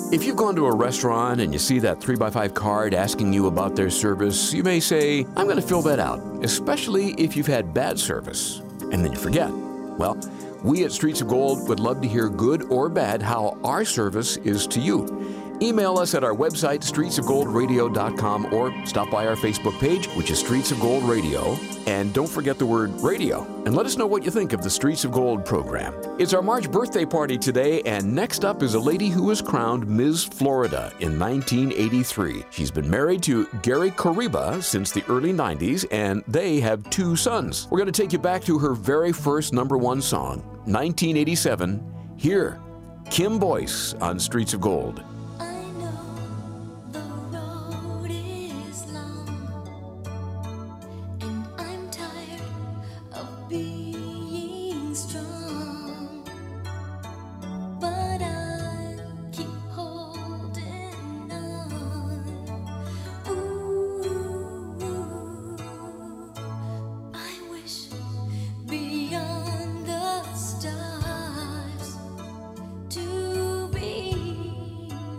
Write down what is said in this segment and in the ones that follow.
If you've gone to a restaurant and you see that 3x5 card asking you about their service, you may say, I'm going to fill that out, especially if you've had bad service. And then you forget. Well, we at Streets of Gold would love to hear good or bad how our service is to you. Email us at our website, streetsofgoldradio.com, or stop by our Facebook page, which is Streets of Gold Radio. And don't forget the word radio. And let us know what you think of the Streets of Gold program. It's our March birthday party today, and next up is a lady who was crowned Ms. Florida in 1983. She's been married to Gary Kariba since the early 90s, and they have 2 sons. We're going to take you back to her very first #1 song, 1987. Here, Kim Boyce on Streets of Gold. Beyond the stars to be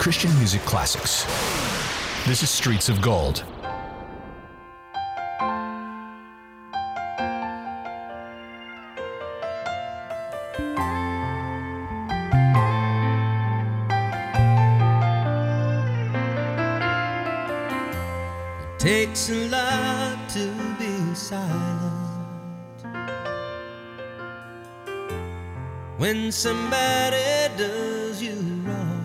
Christian music classics. This is Streets of Gold. It takes a lot to be silent when somebody does you wrong.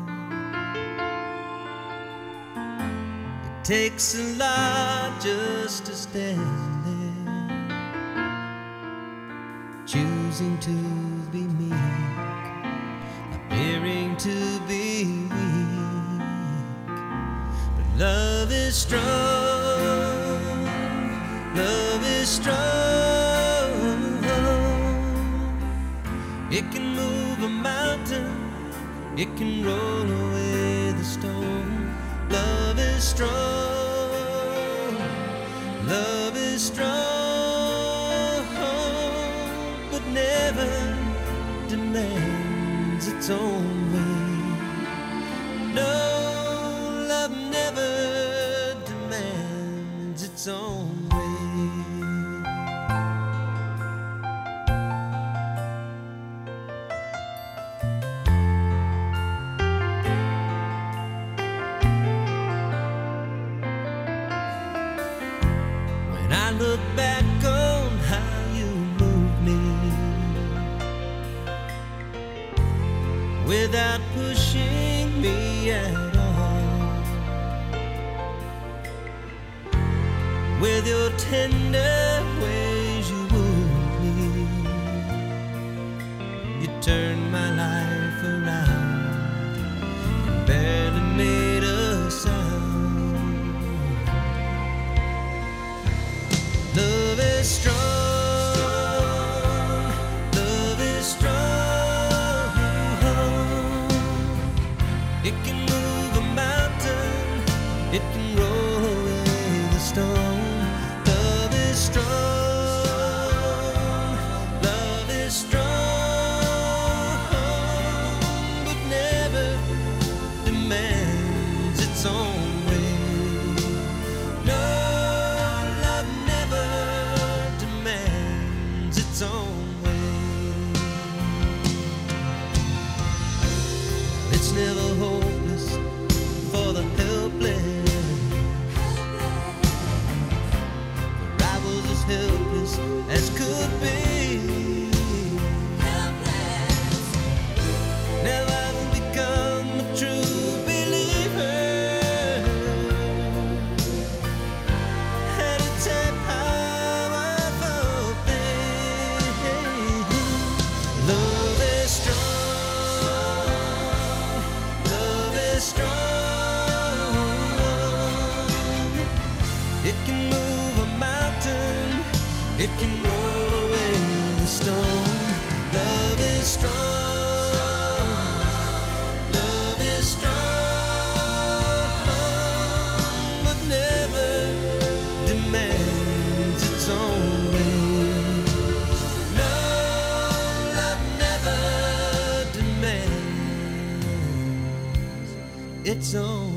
It takes a lot just to stand there, choosing to be meek, appearing to be weak. But love is strong, love is strong. It can move a mountain, it can roll away the stone. Love is strong, love is strong, but never demands its own way. No, love never demands its own way. I look back on how you moved me without pushing me at all, with your tender ways you wooed me. You turned my life around and barely made a sound. Love is strong, love is strong. It can move a mountain, it can roll away the stone. Love is strong, love is strong, but never demands its own way. No, its own way. It's never hopeless for the helpless. The rivals as helpless as could be. Now I will become a true believer, and it's a powerful thing. Love is strong, love is strong. It can move a mountain, it can roll away the stone. Love is strong, love is strong, but never demands its own way. No, love never demands its own way.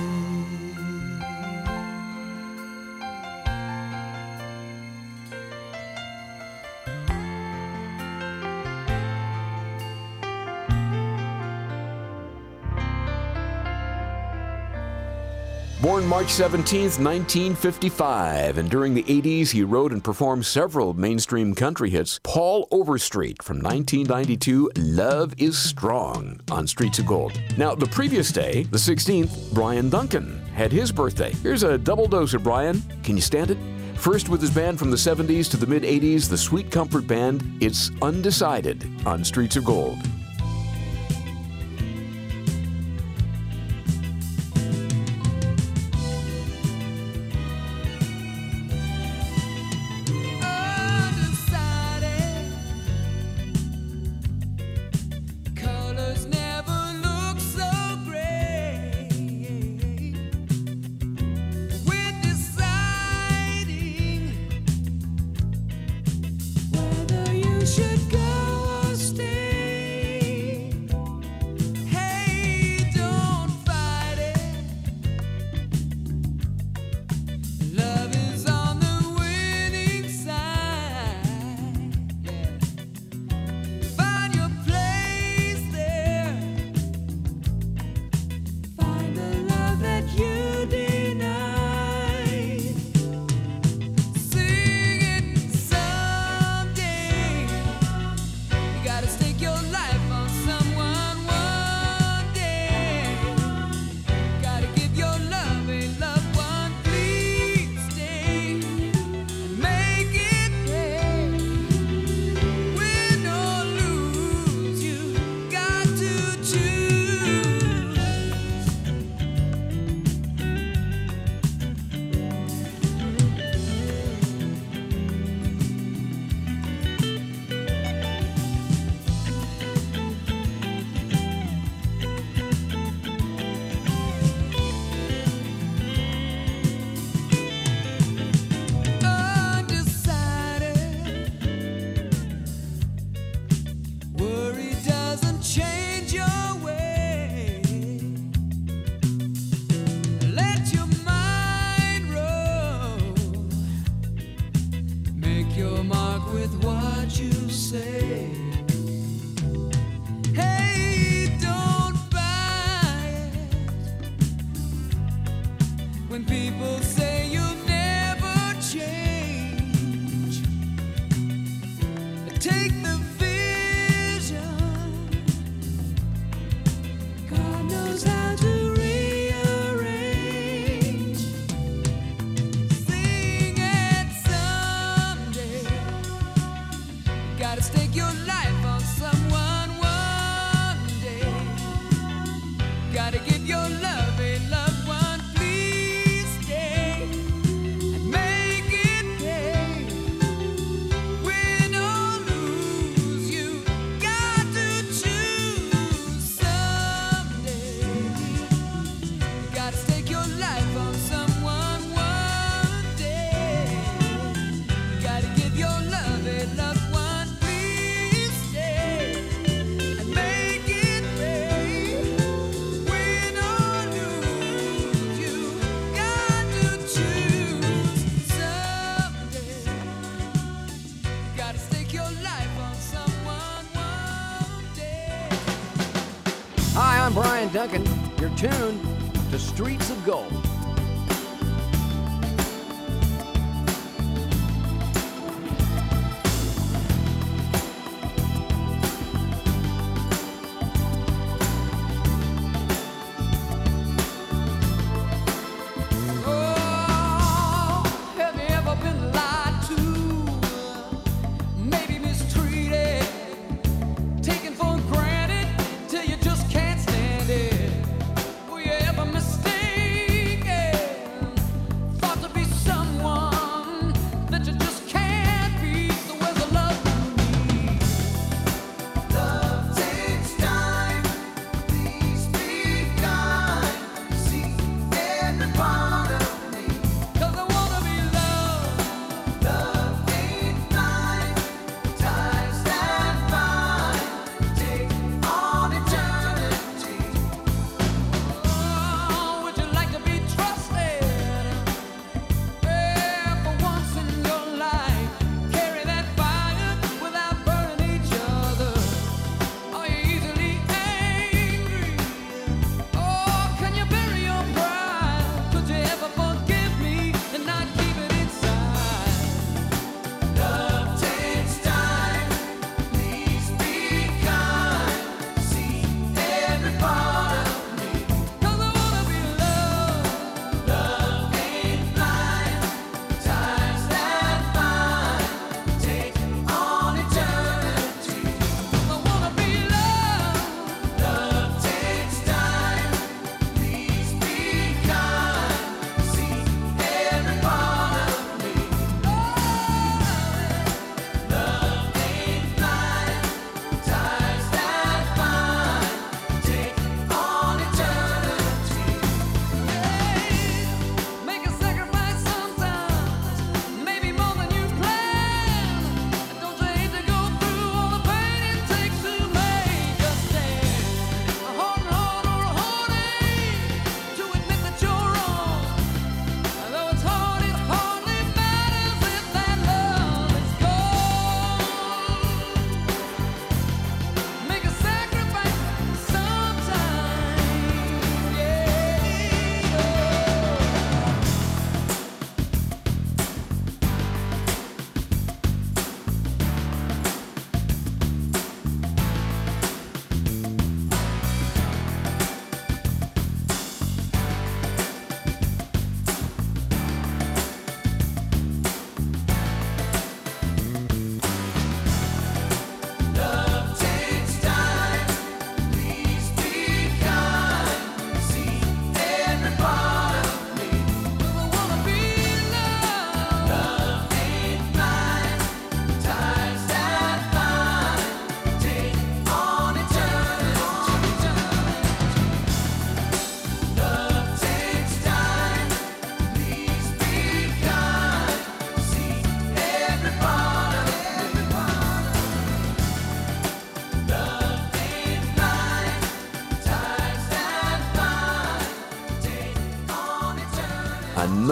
Born March 17th, 1955, and during the 80s he wrote and performed several mainstream country hits. Paul Overstreet from 1992, Love is Strong on Streets of Gold. Now, the previous day, the 16th, Brian Duncan had his birthday. Here's a double dose of Brian. Can you stand it? First with his band from the 70s to the mid-80s, the Sweet Comfort Band, it's Undecided on Streets of Gold. Should go or stay. with what you say. Hey, don't buy it when people say you'll never change. Take the vision. God knows how to rearrange. Sing it someday. Gotta stake your life on someone one day. Gotta give your love a loved one. Please stay and make it pay. Win or lose, you got to choose someday. You gotta stake your life on someone one day. You gotta give your love a loved one. Please stay and make it pay. Win or lose, you got to choose someday. You gotta stake your life on someone one day. Hi, I'm Brian Duncan. You're tuned to Streets of Gold. Oh, have you ever been lied to? Maybe mistreated, taken for granted till you just can't stand it. Were you ever mistaken?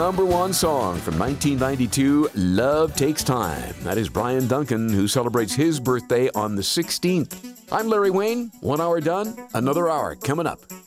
#1 song from 1992, Love Takes Time. That is Brian Duncan, who celebrates his birthday on the 16th. I'm Larry Wayne. 1 hour done, another hour coming up.